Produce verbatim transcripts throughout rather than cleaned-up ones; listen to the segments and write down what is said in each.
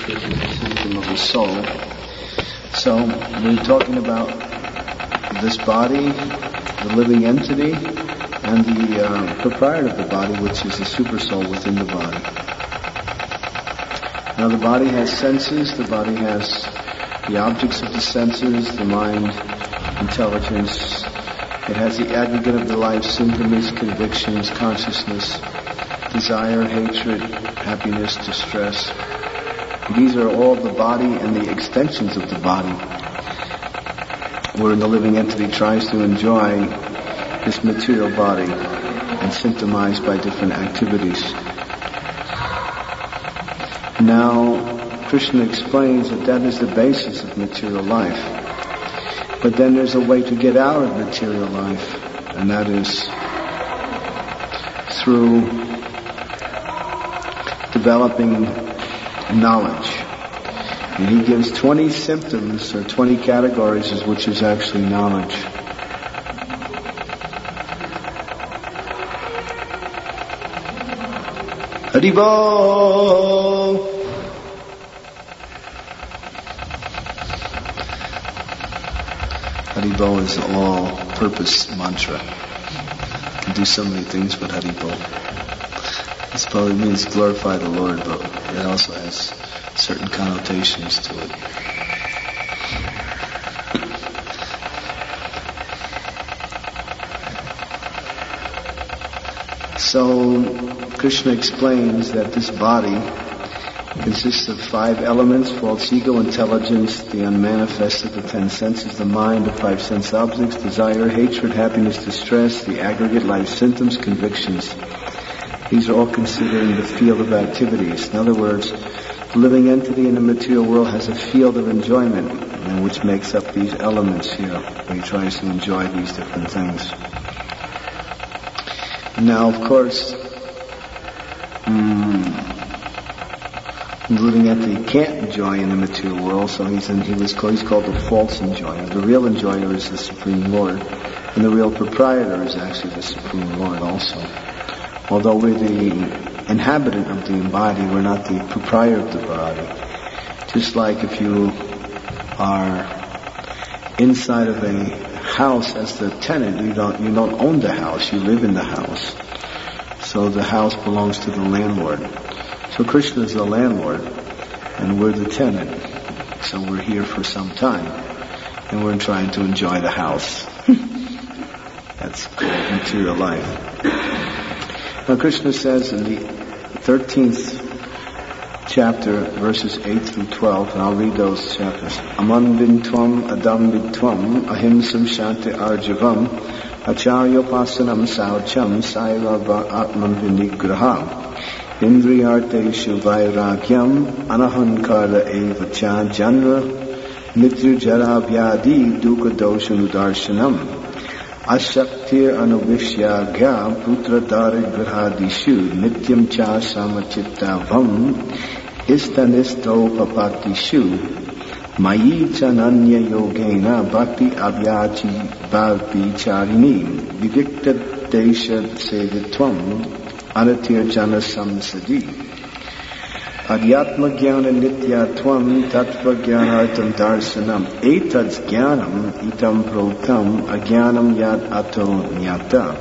system of the soul. So we're talking about this body, the living entity, and the uh, proprietor of the body, which is the super soul within the body. Now the body has senses, the body has the objects of the senses, the mind, intelligence. It has the aggregate of the life, symptoms, convictions, consciousness, desire, hatred, happiness, distress. These are all the body and the extensions of the body, wherein the living entity tries to enjoy this material body and symptomized by different activities. Now, Krishna explains that that is the basis of material life. But then there's a way to get out of material life, and that is through developing knowledge. And he gives twenty symptoms or twenty categories, which is actually knowledge. Haribol! Haribol is an all-purpose mantra. You can do so many things with Haribol. This probably means glorify the Lord, but it also has certain connotations to it. So, Krishna explains that this body consists of five elements: false ego, intelligence, the unmanifested, the ten senses, the mind, the five sense objects, desire, hatred, happiness, distress, the aggregate life symptoms, convictions. These are all considered in the field of activities. In other words, the living entity in the material world has a field of enjoyment, and which makes up these elements here, where he tries to enjoy these different things. Now, of course, um, the living entity can't enjoy in the material world, so he's, in, he was called, he's called the false enjoyer. The real enjoyer is the Supreme Lord, and the real proprietor is actually the Supreme Lord also. Although we're the inhabitant of the body, we're not the proprietor of the body. Just like if you are inside of a house as the tenant, you don't you don't own the house, you live in the house. So the house belongs to the landlord. So Krishna is the landlord, and we're the tenant. So we're here for some time, and we're trying to enjoy the house. That's called material life. Now Krishna says in the thirteenth chapter, verses eight through twelve, and I'll read those chapters. Aman vintvam adam vintvam ahimsam shanti arjavam acharyopasanam saucham sairava atman vinigraham indriyarteshu vairagyam anahankara evacha janra mitru jara vyadi dukkha dosha nudarshanam Ashaktir anuvishya putra darigrahadishu nityam cha samachittavam istanisto papatishu mayi chananya yogena bhakti avyachi bhavicharini vivikta desha sevitvam anatir jana samsadi Adhyatma jnana nityatvam tattva jnanartam darsanam etad jnanam itam protam ajnanam yad ato nyata.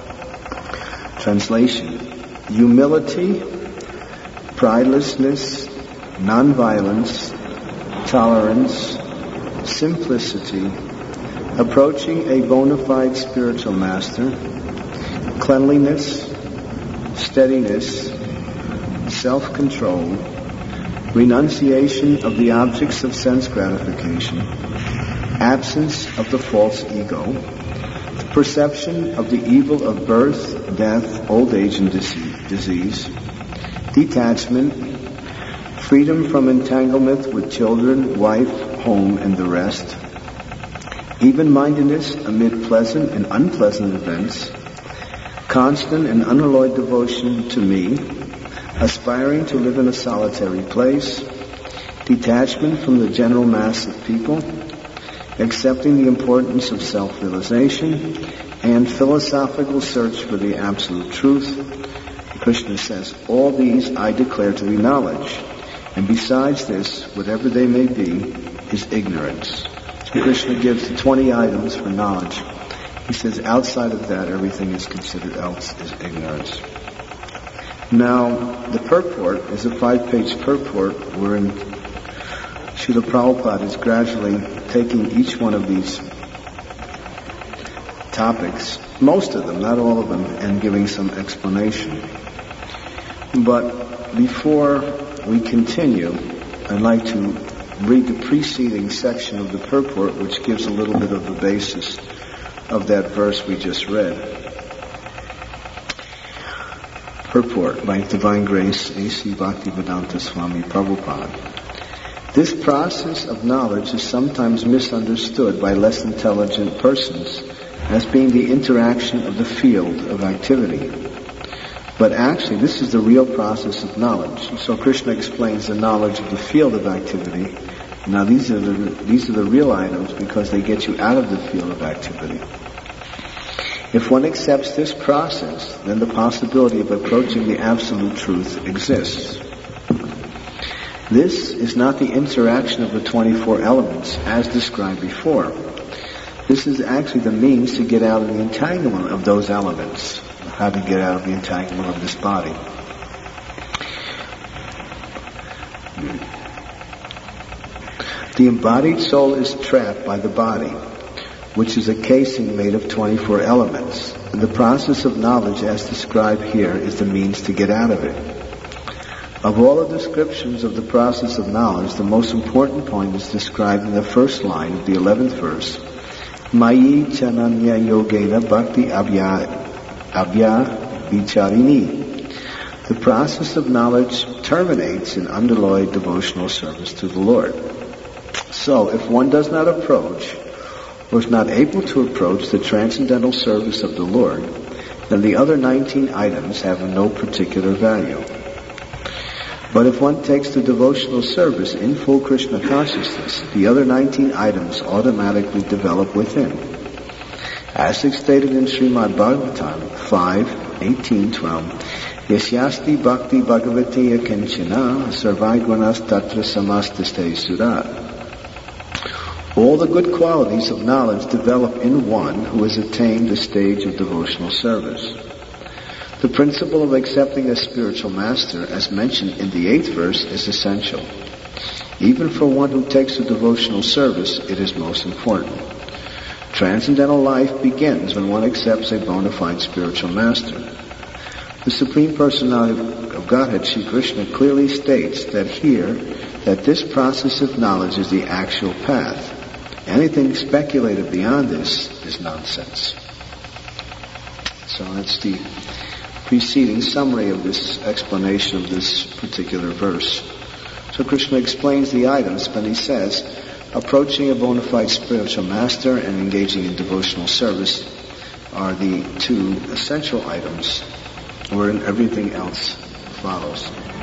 Translation: humility, pridelessness, non-violence, tolerance, simplicity, approaching a bona fide spiritual master, cleanliness, steadiness, self-control, renunciation of the objects of sense gratification, absence of the false ego, the perception of the evil of birth, death, old age, and disease, detachment, freedom from entanglement with children, wife, home, and the rest, even-mindedness amid pleasant and unpleasant events, constant and unalloyed devotion to me, aspiring to live in a solitary place, detachment from the general mass of people, accepting the importance of self-realization, and philosophical search for the absolute truth. Krishna says, all these I declare to be knowledge. And besides this, whatever they may be, is ignorance. So Krishna gives the twenty items for knowledge. He says outside of that, everything is considered else is ignorance. Now, the purport is a five-page purport wherein Srila Prabhupada is gradually taking each one of these topics, most of them, not all of them, and giving some explanation. But before we continue, I'd like to read the preceding section of the purport, which gives a little bit of the basis of that verse we just read. Purport by Divine Grace, A C Bhaktivedanta Swami Prabhupada. This process of knowledge is sometimes misunderstood by less intelligent persons as being the interaction of the field of activity. But actually, this is the real process of knowledge. So Krishna explains the knowledge of the field of activity. Now these are the, these are the real items because they get you out of the field of activity. If one accepts this process, then the possibility of approaching the absolute truth exists. This is not the interaction of the twenty-four elements as described before. This is actually the means to get out of the entanglement of those elements. How to get out of the entanglement of this body. The embodied soul is trapped by the body, which is a casing made of twenty-four elements. And the process of knowledge as described here is the means to get out of it. Of all the descriptions of the process of knowledge, the most important point is described in the first line of the eleventh verse. Mayi chananya yogena bhakti abhya abhya vicharini. The process of knowledge terminates in unalloyed devotional service to the Lord. So, if one does not approach, or is not able to approach the transcendental service of the Lord, then the other nineteen items have no particular value. But if one takes the devotional service in full Krishna consciousness, the other nineteen items automatically develop within. As stated in Srimad Bhagavatam five, eighteen, twelve, Yasyasti bhakti bhagavati yakinchana sarvai gunas tatra samastaste sura. All the good qualities of knowledge develop in one who has attained the stage of devotional service. The principle of accepting a spiritual master, as mentioned in the eighth verse, is essential. Even for one who takes a devotional service, it is most important. Transcendental life begins when one accepts a bona fide spiritual master. The Supreme Personality of Godhead, Shri Krishna, clearly states that here, that this process of knowledge is the actual path. Anything speculated beyond this is nonsense. So that's the preceding summary of this explanation of this particular verse. So Krishna explains the items, but he says, approaching a bona fide spiritual master and engaging in devotional service are the two essential items, wherein everything else follows.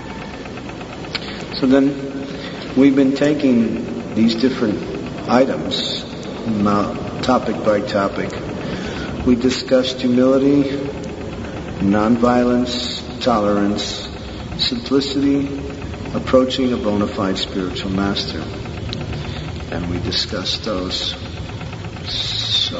So then, we've been taking these different items, topic by topic. We discussed humility, nonviolence, tolerance, simplicity, approaching a bona fide spiritual master. And we discussed those. So,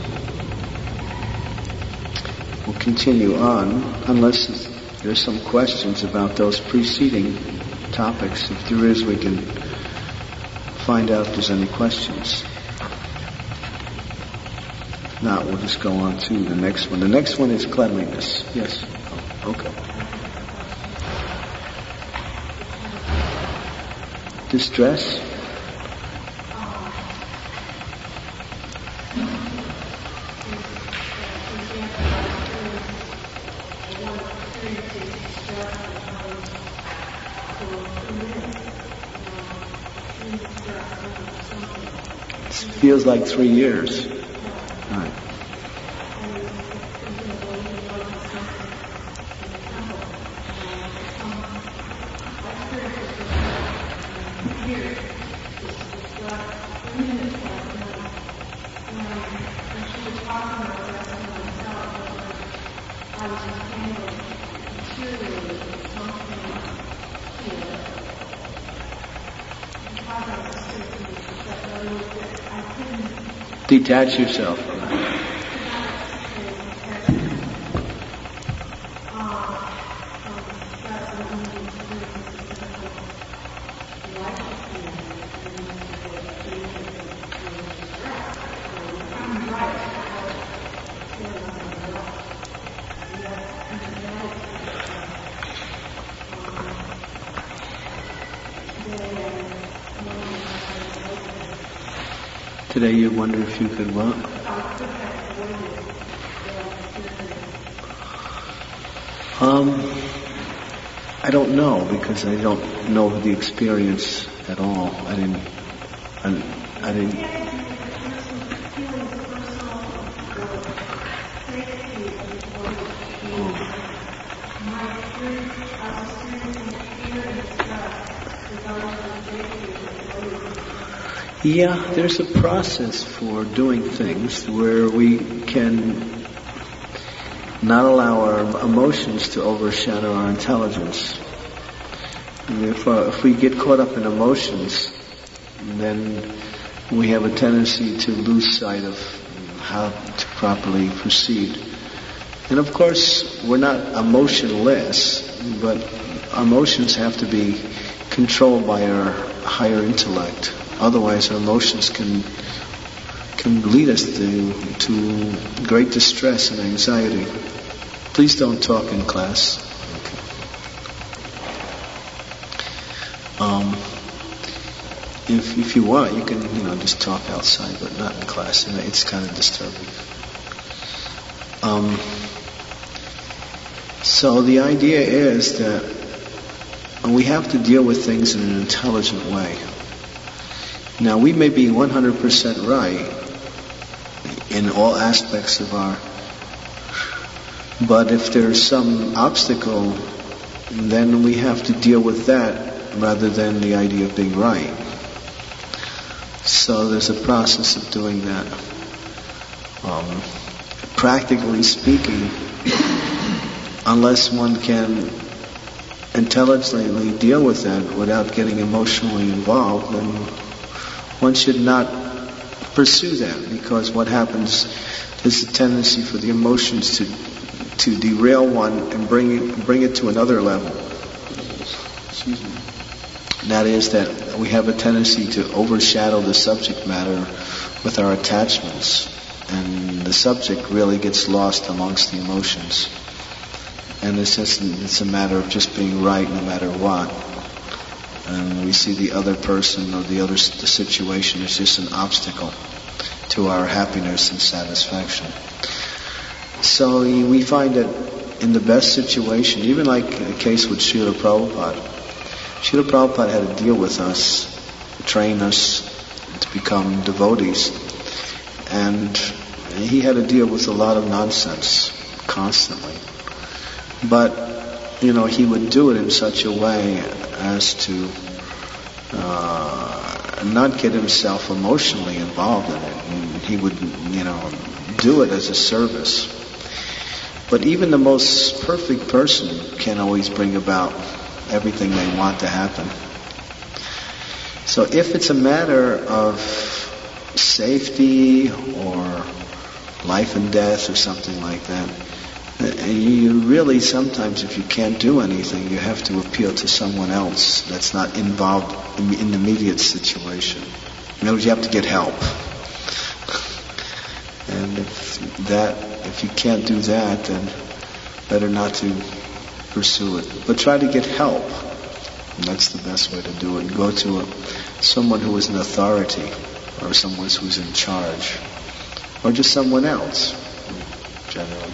we'll continue on, unless there's some questions about those preceding topics. If there is, we can find out if there's any questions. If not, we'll just go on to the next one. The next one is cleanliness. Yes? Oh, okay. Distress? It feels like three years. Right. Detach yourself from it. Today you wonder if you could what? Um, I don't know because I don't know the experience at all. I didn't, I, I didn't. Yeah, there's a process for doing things where we can not allow our emotions to overshadow our intelligence. And if, uh, if we get caught up in emotions, then we have a tendency to lose sight of how to properly proceed. And of course, we're not emotionless, but our emotions have to be controlled by our higher intellect. Otherwise, our emotions can can lead us to to great distress and anxiety. Please don't talk in class. Okay. Um, if if you want, you can you know just talk outside, but not in class. And it's kind of disturbing. Um, so the idea is that we have to deal with things in an intelligent way. Now, we may be one hundred percent right in all aspects of our, but if there's some obstacle, then we have to deal with that rather than the idea of being right. So there's a process of doing that. Um, practically speaking, unless one can intelligently deal with that without getting emotionally involved, then one should not pursue that, because what happens is a tendency for the emotions to to derail one and bring it, bring it to another level. Excuse me. And that is that we have a tendency to overshadow the subject matter with our attachments, and the subject really gets lost amongst the emotions. And it's just it's a matter of just being right no matter what. And we see the other person or the other the situation as just an obstacle to our happiness and satisfaction. So we find that in the best situation, even like a case with Srila Prabhupada, Srila Prabhupada had to deal with us, train us to become devotees, and he had to deal with a lot of nonsense constantly. But, you know, he would do it in such a way as to uh, not get himself emotionally involved in it. And he would, you know, do it as a service. But even the most perfect person can't always bring about everything they want to happen. So if it's a matter of safety or life and death or something like that, you really sometimes, if you can't do anything, you have to appeal to someone else that's not involved in the immediate situation. In other words, you have to get help. And if that, if you can't do that, then better not to pursue it. But try to get help. And that's the best way to do it. Go to a, someone who is an authority, or someone who's in charge, or just someone else, generally.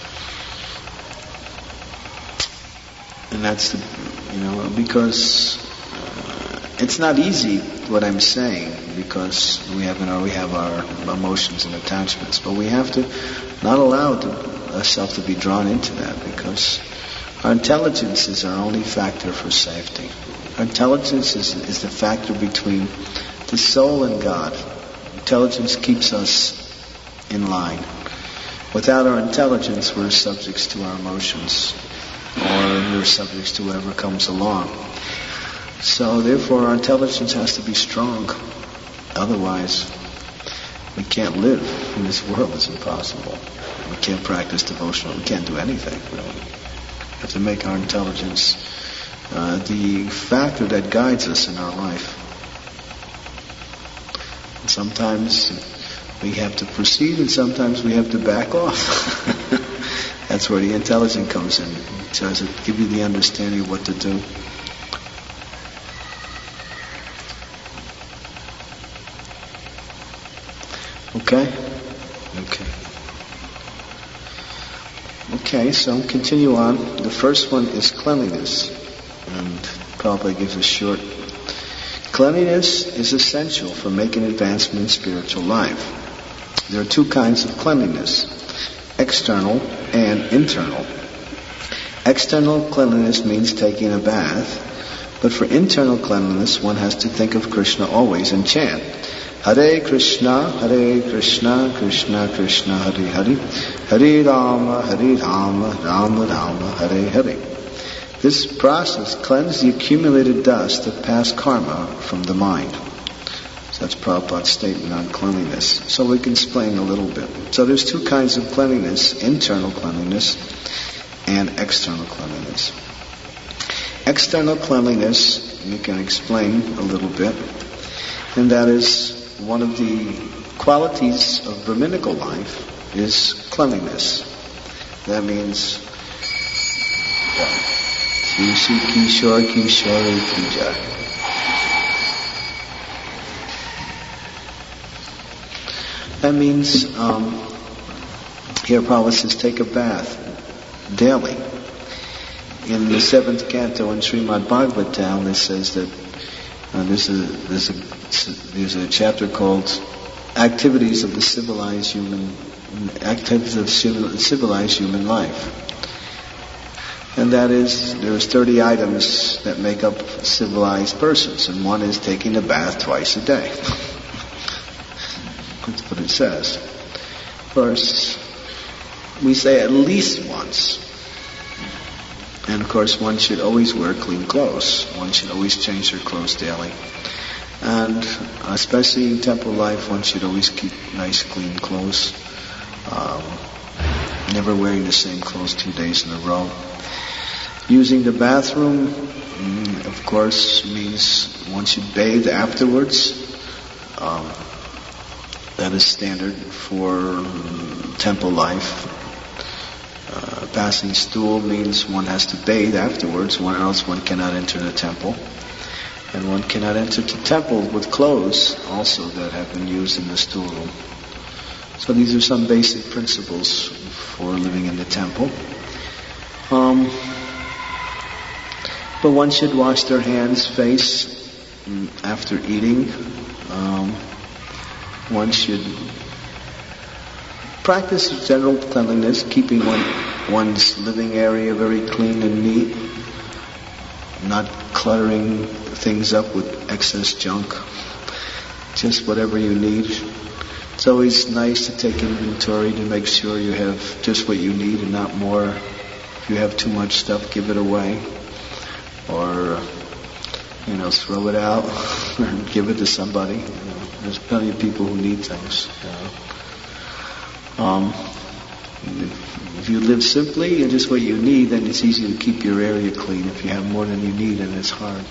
And that's the, you know, because uh, it's not easy what I'm saying, because we have, you know, we have our emotions and attachments, but we have to not allow to, ourselves to be drawn into that, because our intelligence is our only factor for safety. Our intelligence is, is the factor between the soul and God. Intelligence keeps us in line. Without our intelligence, we're subjects to our emotions, or we're subjects to whatever comes along. So therefore our intelligence has to be strong. Otherwise, we can't live in this world. It's impossible. We can't practice devotional. We can't do anything, really. We have to make our intelligence uh, the factor that guides us in our life. And sometimes we have to proceed, and sometimes we have to back off. That's where the intelligence comes in. It tries to give you the understanding of what to do. Okay? Okay. Okay, so continue on. The first one is cleanliness. And Prabhupada gives a short. Cleanliness is essential for making advancement in spiritual life. There are two kinds of cleanliness, external and internal. External cleanliness means taking a bath, but for internal cleanliness one has to think of Krishna always and chant, Hare Krishna, Hare Krishna, Krishna Krishna, Hare Hare, Hare Rama, Hare Rama, Rama Rama, Hare Hare. This process cleanses the accumulated dust of past karma from the mind. So that's Prabhupada's statement on cleanliness. So we can explain a little bit. So there's two kinds of cleanliness, internal cleanliness and external cleanliness. External cleanliness, we can explain a little bit, and that is one of the qualities of Brahminical life is cleanliness. That means Kishore Kishore Kishore Kija. That means um, here Prabhupada says take a bath daily. In the seventh canto in Srimad Bhagavatam, it says that uh, there's a there's a there's a chapter called Activities of the Civilized Human Activities of Civilized Human Life. And that is, there's thirty items that make up civilized persons, and one is taking a bath twice a day. That's what it says. Of course, we say at least once. And of course, one should always wear clean clothes. One should always change their clothes daily. And especially in temple life, one should always keep nice, clean clothes. Um, never wearing the same clothes two days in a row. Using the bathroom, mm, of course, means one should bathe afterwards. Um, that is standard for um, temple life. Uh, passing stool means one has to bathe afterwards, or else one cannot enter the temple. And one cannot enter the temple with clothes also that have been used in the stool room. So these are some basic principles for living in the temple. Um, but one should wash their hands, face, after eating. Um, one should practice general cleanliness, keeping one, one's living area very clean and neat, not cluttering things up with excess junk, just whatever you need. It's always nice to take inventory to make sure you have just what you need and not more. If you have too much stuff, give it away. Or, you know, throw it out or give it to somebody. You know, there's plenty of people who need things. You know. Um, if you live simply and just what you need, then it's easy to keep your area clean. If you have more than you need, then it's hard.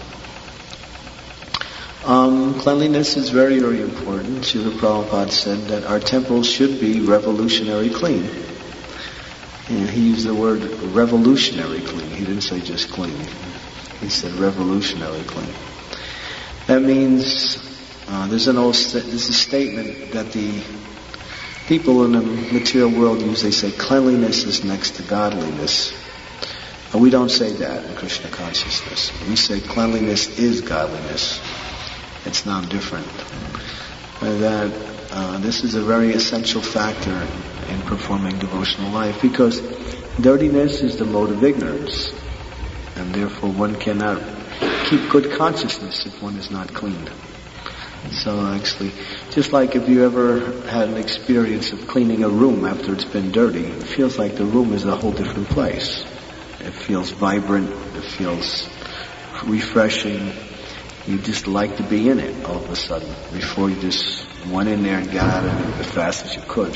Um, cleanliness is very, very important. Srila Prabhupada said that our temples should be revolutionary clean. And he used the word revolutionary clean. He didn't say just clean. He said revolutionary clean. That means uh, there's an old st- there's a statement that the people in the material world use. They say cleanliness is next to godliness. And we don't say that in Krishna consciousness. We say cleanliness is godliness. It's not different. And that uh, this is a very essential factor in performing devotional life, because dirtiness is the mode of ignorance, and therefore one cannot keep good consciousness if one is not clean. So actually, just like if you ever had an experience of cleaning a room after it's been dirty, it feels like the room is a whole different place. It feels vibrant, it feels refreshing, you just like to be in it all of a sudden. Before you just went in there and got out of it as fast as you could.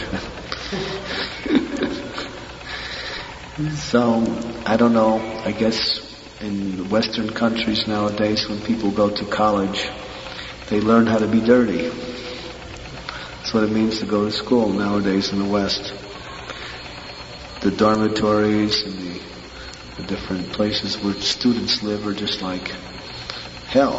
So, I don't know, I guess in Western countries nowadays when people go to college, they learn how to be dirty. That's what it means to go to school nowadays in the West. The dormitories and the, the different places where students live are just like hell.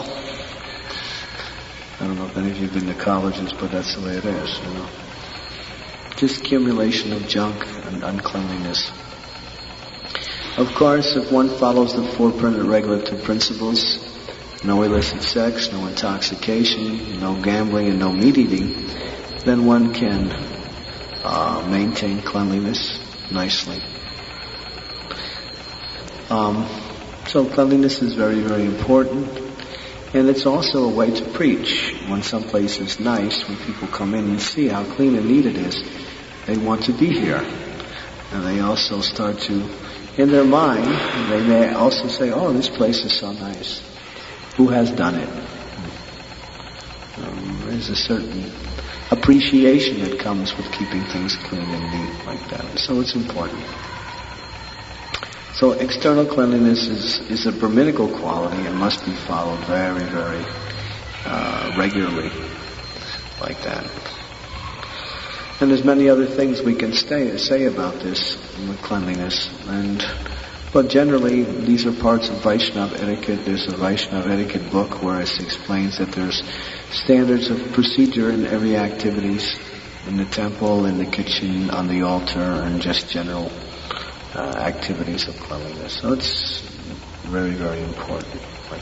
I don't know if any of you have been to colleges, but that's the way it is, you know. Just accumulation of junk and uncleanliness. Of course, if one follows the four permanent regulative principles, no illicit sex, no intoxication, no gambling, and no meat eating, then one can uh, maintain cleanliness nicely. Um, so cleanliness is very, very important. And it's also a way to preach. When some place is nice, when people come in and see how clean and neat it is, they want to be here. And they also start to, in their mind, they may also say, oh, this place is so nice. Who has done it? Um, there's a certain appreciation that comes with keeping things clean and neat like that. So it's important. So external cleanliness is, is a Brahminical quality and must be followed very, very uh, regularly like that. And there's many other things we can stay, say about this with cleanliness. And but generally, these are parts of Vaishnava etiquette. There's a Vaishnava etiquette book where it explains that there's standards of procedure in every activities in the temple, in the kitchen, on the altar, and just general uh, activities of cleanliness. So it's very, very important like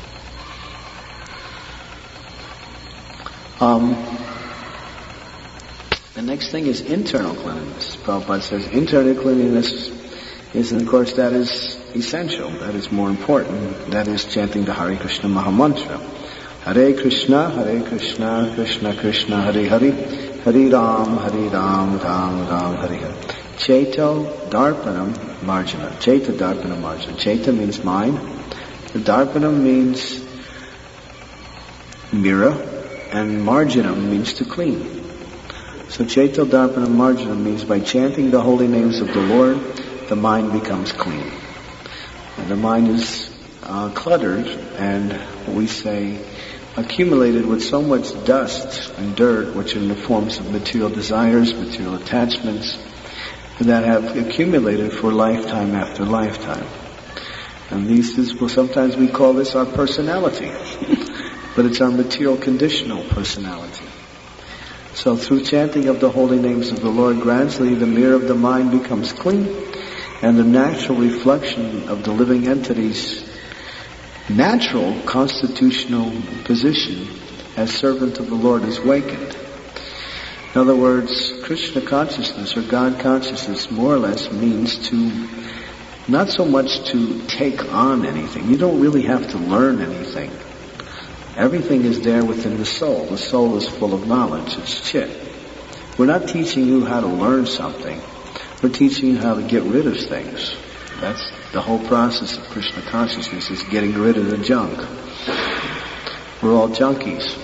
that. Um, the next thing is internal cleanliness. Prabhupada says internal cleanliness is, and of course, that is essential. That is more important. That is chanting the Hare Krishna Mahamantra. Hare Krishna, Hare Krishna, Krishna Krishna, Hare Hare, Hare Ram, Hare Ram, Ram Ram, Hare Hare. Chaito Darpanam Marjana. Chaita Darpanam Marjana. Chaita means mind. The Darpanam means mirror, and Marjanam means to clean. So Chaito Darpanam Marjanam means by chanting the holy names of the Lord, the mind becomes clean. And the mind is uh, cluttered, and we say accumulated with so much dust and dirt, which are in the forms of material desires, material attachments, that have accumulated for lifetime after lifetime. And these is, well, sometimes we call this our personality, but it's our material conditional personality. So through chanting of the holy names of the Lord, gradually the mirror of the mind becomes clean, and the natural reflection of the living entity's natural constitutional position as servant of the Lord is awakened. In other words, Krishna consciousness or God consciousness more or less means to, not so much to take on anything. You don't really have to learn anything. Everything is there within the soul. The soul is full of knowledge. It's chit. We're not teaching you how to learn something. We're teaching you how to get rid of things. That's the whole process of Krishna consciousness, is getting rid of the junk. We're all junkies.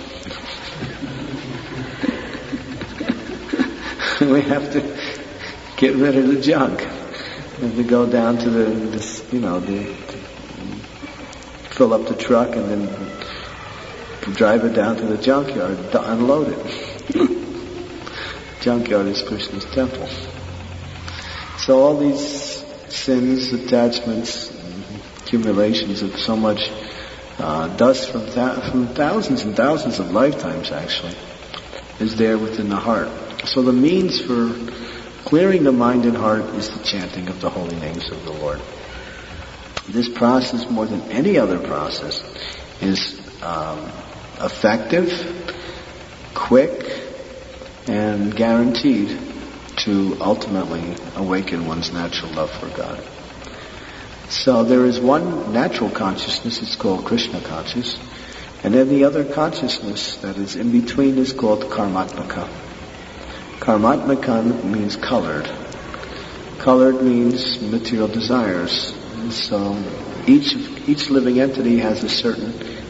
We have to get rid of the junk. We have to go down to the, this, you know, the, fill up the truck and then drive it down to the junkyard to unload it. Junkyard is Krishna's temple. So all these sins, attachments, accumulations of so much uh, dust from, th- from thousands and thousands of lifetimes actually is there within the heart. So the means for clearing the mind and heart is the chanting of the holy names of the Lord. This process, more than any other process, is um, effective, quick, and guaranteed to ultimately awaken one's natural love for God. So there is one natural consciousness, it's called Krishna conscious, and then the other consciousness that is in between is called Karmatmaka. Karmatmaka means colored. Colored means material desires. And so each each living entity has a certain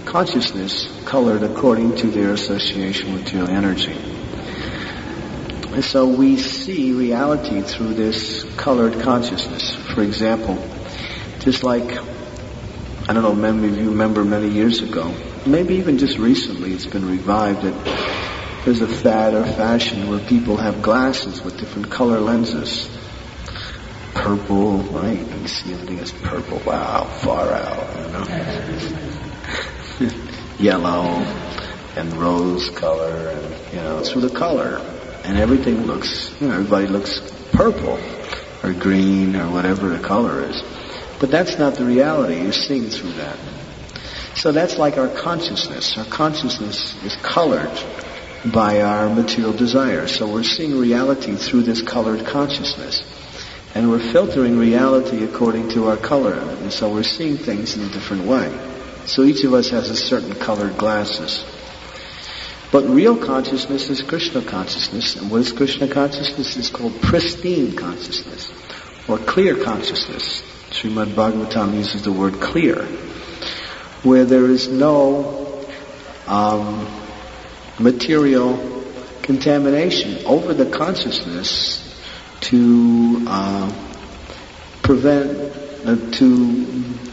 consciousness colored according to their association with material energy. And so we see reality through this colored consciousness. For example, just like, I don't know, many of you remember many years ago, maybe even just recently it's been revived, that there's a fad or fashion where people have glasses with different color lenses. Purple, right? You see everything as purple. Wow, far out, you know. Yellow and rose color, and, you know, through the color. And everything looks, you know, everybody looks purple or green or whatever the color is. But that's not the reality. You're seeing through that. So that's like our consciousness. Our consciousness is colored by our material desires. So we're seeing reality through this colored consciousness. And we're filtering reality according to our color. And so we're seeing things in a different way. So each of us has a certain colored glasses. But real consciousness is Krishna consciousness. And what is Krishna consciousness? It's called pristine consciousness, or clear consciousness. Srimad Bhagavatam uses the word clear, where there is no um, material contamination over the consciousness to uh, prevent, uh, to,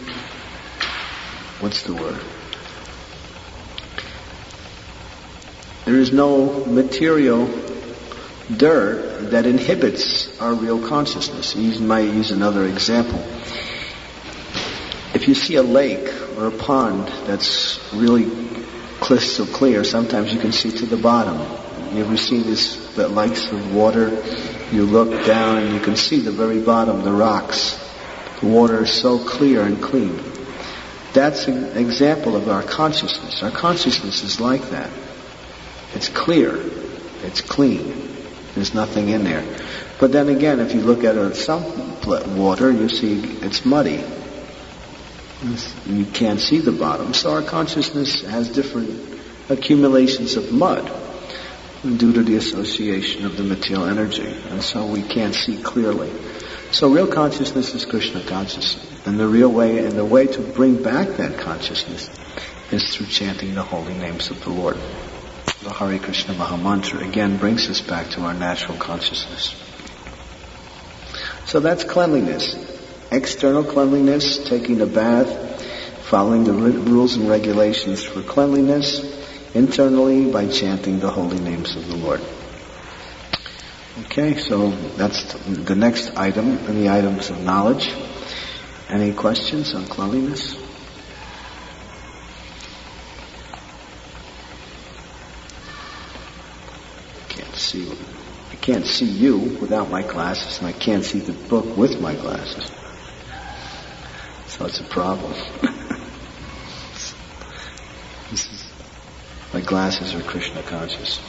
what's the word? There is no material dirt that inhibits our real consciousness. You might use another example. If you see a lake or a pond that's really crystal clear, sometimes you can see to the bottom. You ever seen this, that lakes of water? You look down and you can see the very bottom, the rocks. The water is so clear and clean. That's an example of our consciousness. Our consciousness is like that. It's clear. It's clean. There's nothing in there. But then again, if you look at a, some water, you see it's muddy. You can't see the bottom. So our consciousness has different accumulations of mud due to the association of the material energy. And so we can't see clearly. So real consciousness is Krishna consciousness. And the real way, and the way to bring back that consciousness is through chanting the holy names of the Lord. The Hare Krishna Mahamantra again brings us back to our natural consciousness. So that's cleanliness. External cleanliness, taking a bath, following the rules and regulations for cleanliness, internally by chanting the holy names of the Lord. Okay, so that's the next item in the items of knowledge. Any questions on cleanliness? See, I can't see you without my glasses, and I can't see the book with my glasses. So it's a problem. This is, my glasses are Krishna conscious.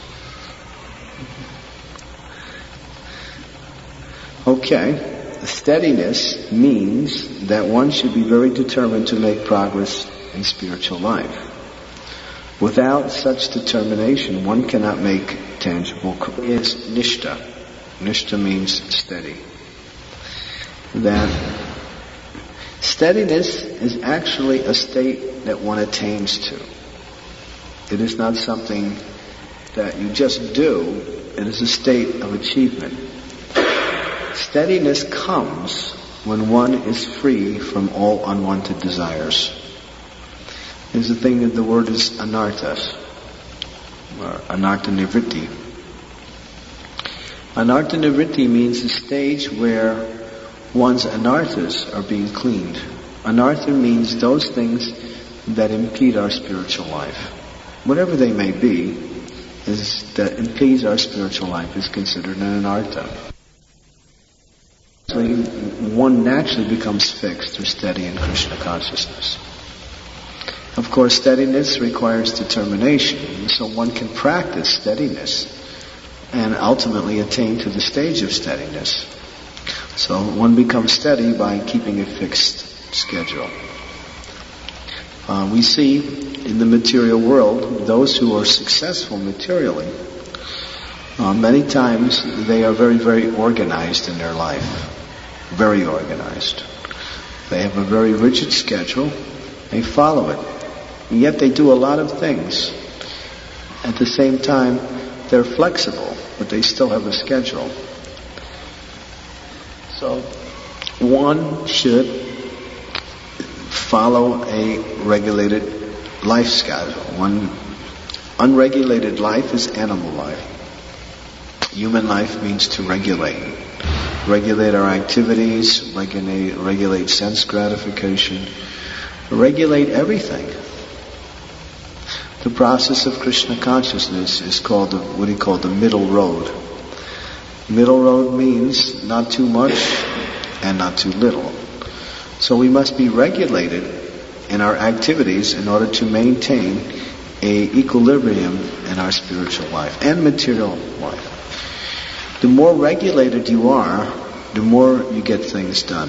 Okay, steadiness means that one should be very determined to make progress in spiritual life. Without such determination, one cannot make tangible. It's nishta. Nishta means steady. That steadiness is actually a state that one attains to. It is not something that you just do. It is a state of achievement. Steadiness comes when one is free from all unwanted desires. There's a thing that the word is anarthas, or anartha nivritti. Anartha nivritti means a stage where one's anarthas are being cleaned. Anartha means those things that impede our spiritual life. Whatever they may be, is that impedes our spiritual life is considered an anartha. So one naturally becomes fixed or steady in Krishna consciousness. Of course, steadiness requires determination, so one can practice steadiness and ultimately attain to the stage of steadiness. So one becomes steady by keeping a fixed schedule. Uh, we see in the material world, those who are successful materially, uh, many times they are very, very organized in their life. Very organized. They have a very rigid schedule. They follow it. And yet they do a lot of things. At the same time, they're flexible, but they still have a schedule. So one should follow a regulated life schedule. One unregulated life is animal life. Human life means to regulate. Regulate our activities, regulate, regulate sense gratification, regulate everything. The process of Krishna consciousness is called the, what he called the middle road. Middle road means not too much and not too little. So we must be regulated in our activities in order to maintain a equilibrium in our spiritual life and material life. The more regulated you are, the more you get things done.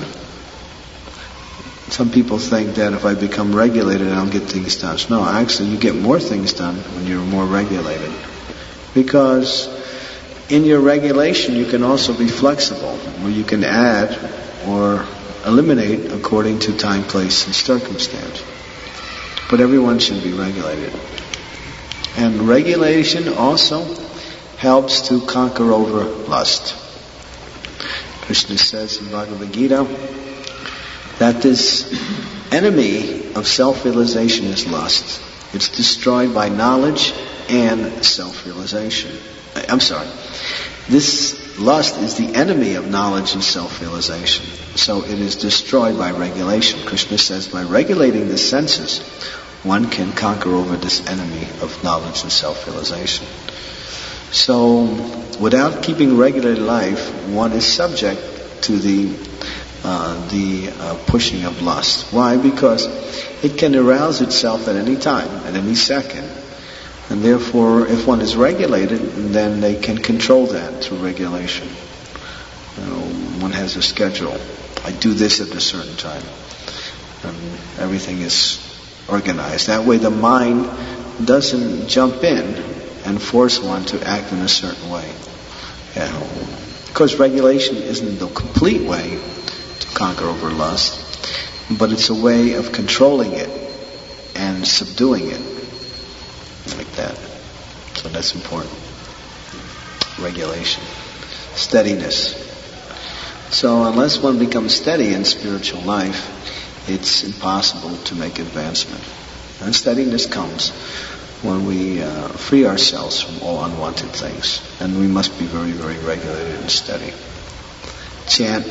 Some people think that if I become regulated, I don't get things done. No, actually, you get more things done when you're more regulated. Because in your regulation, you can also be flexible, where you can add or eliminate according to time, place, and circumstance. But everyone should be regulated. And regulation also helps to conquer over lust. Krishna says in Bhagavad Gita that this enemy of self-realization is lust. It's destroyed by knowledge and self-realization. I'm sorry. This lust is the enemy of knowledge and self-realization. So it is destroyed by regulation. Krishna says by regulating the senses, one can conquer over this enemy of knowledge and self-realization. So, without keeping regulated life, one is subject to the uh, the uh, pushing of lust. Why? Because it can arouse itself at any time, at any second. And therefore, if one is regulated, then they can control that through regulation. You know, one has a schedule. I do this at a certain time. And everything is organized. That way the mind doesn't jump in and force one to act in a certain way. You know, because regulation isn't the complete way to conquer over lust, but it's a way of controlling it and subduing it. Like that. So that's important. Regulation. Steadiness. So unless one becomes steady in spiritual life, it's impossible to make advancement. And steadiness comes when we uh, free ourselves from all unwanted things. And we must be very, very regulated and steady. Chant,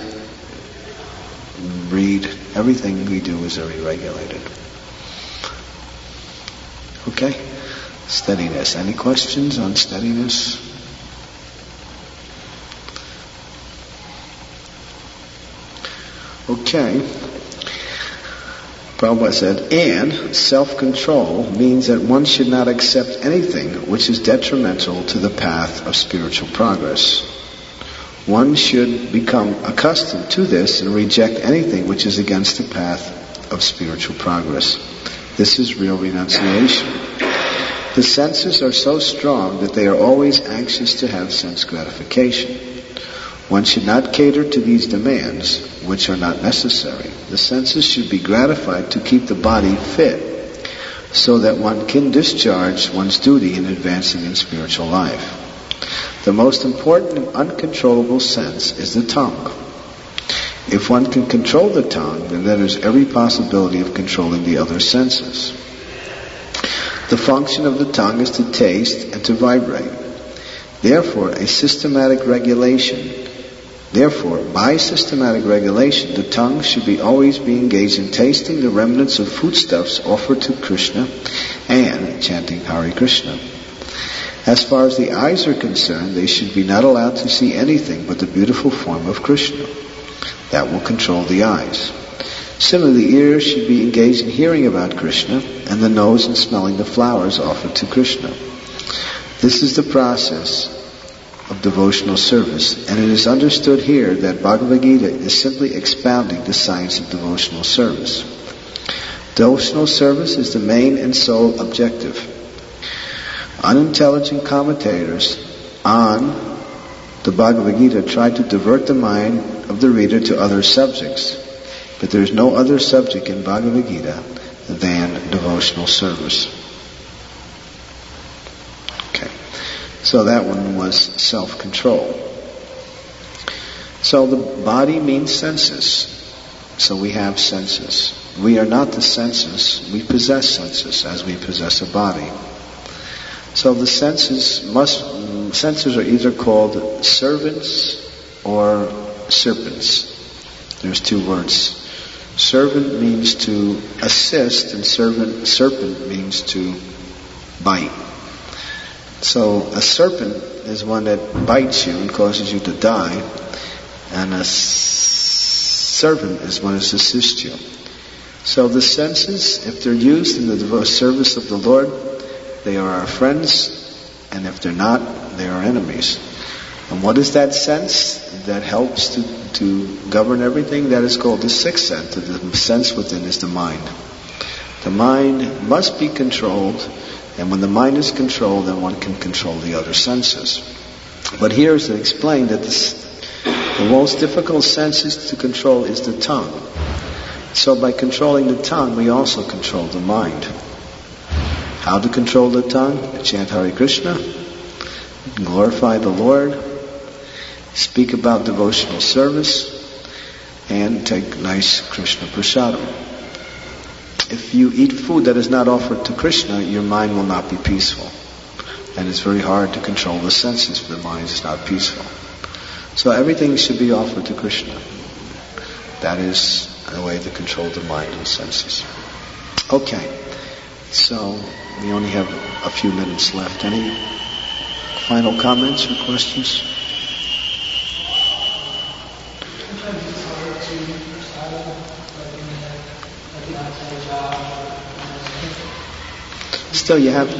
read, everything we do is very regulated. Okay? Steadiness. Any questions on steadiness? Okay. Prabhupada said, and self-control means that one should not accept anything which is detrimental to the path of spiritual progress. One should become accustomed to this and reject anything which is against the path of spiritual progress. This is real renunciation. The senses are so strong that they are always anxious to have sense gratification. One should not cater to these demands, which are not necessary. The senses should be gratified to keep the body fit, so that one can discharge one's duty in advancing in spiritual life. The most important and uncontrollable sense is the tongue. If one can control the tongue, then there is every possibility of controlling the other senses. The function of the tongue is to taste and to vibrate. Therefore, a systematic regulation Therefore, by systematic regulation, the tongue should be always be engaged in tasting the remnants of foodstuffs offered to Krishna and chanting Hare Krishna. As far as the eyes are concerned, they should be not allowed to see anything but the beautiful form of Krishna. That will control the eyes. Similarly, the ears should be engaged in hearing about Krishna, and the nose in smelling the flowers offered to Krishna. This is the process of devotional service, and it is understood here that Bhagavad Gita is simply expounding the science of devotional service. Devotional service is the main and sole objective. Unintelligent commentators on the Bhagavad Gita try to divert the mind of the reader to other subjects, but there is no other subject in Bhagavad Gita than devotional service. Okay. So that one was self-control. So the body means senses. So we have senses. We are not the senses. We possess senses as we possess a body. So the senses must, senses are either called servants or serpents. There's two words. Servant means to assist, and servant, serpent means to bite. So a serpent is one that bites you and causes you to die, and a servant is one that assists you. So the senses, if they're used in the service of the Lord, they are our friends, and if they're not, they are enemies. And what is that sense that helps to, to govern everything? That is called the sixth sense. The sense within is the mind. The mind must be controlled, and when the mind is controlled, then one can control the other senses. But here is explained that this, the most difficult senses to control is the tongue. So by controlling the tongue, we also control the mind. How to control the tongue? Chant Hare Krishna, glorify the Lord, speak about devotional service, and take nice Krishna prasadam. If you eat food that is not offered to Krishna, your mind will not be peaceful. And it's very hard to control the senses if the mind is not peaceful. So everything should be offered to Krishna. That is a way to control the mind and senses. Okay, so we only have a few minutes left. Any final comments or questions? Still you have...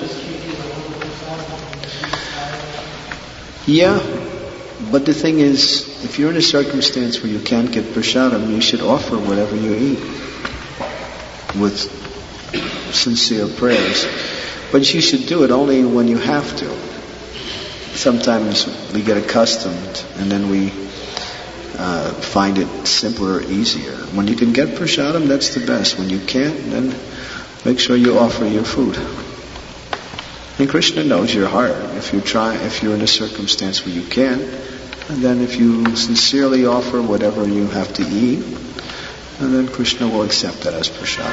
Yeah, but the thing is, if you're in a circumstance where you can't get prasadam, you should offer whatever you eat with sincere prayers. But you should do it only when you have to. Sometimes we get accustomed and then we uh, find it simpler or easier. When you can get prasadam, that's the best. When you can't, then make sure you offer your food. And Krishna knows your heart. If you try, if you're in a circumstance where you can, and then if you sincerely offer whatever you have to eat, and then Krishna will accept that as prasadam.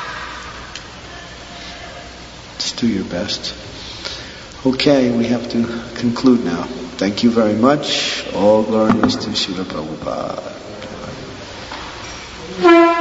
Just do your best. Okay, we have to conclude now. Thank you very much. All glory is to Srila Prabhupada.